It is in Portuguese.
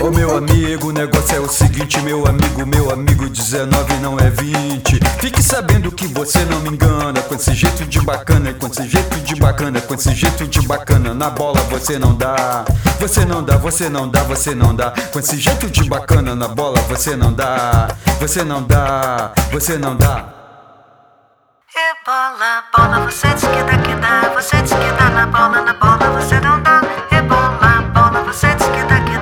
Ô meu amigo, o negócio é o seguinte, meu amigo, 19 não é 20. Fique sabendo que você não me engana. Com esse jeito de bacana, com esse jeito de bacana, com esse jeito de bacana, na bola você não dá. Você não dá, você não dá, você não dá. Com esse jeito de bacana, na bola você não dá. Você não dá, você não dá. E bola, bola, você diz que dá, você diz que dá na bola você não dá.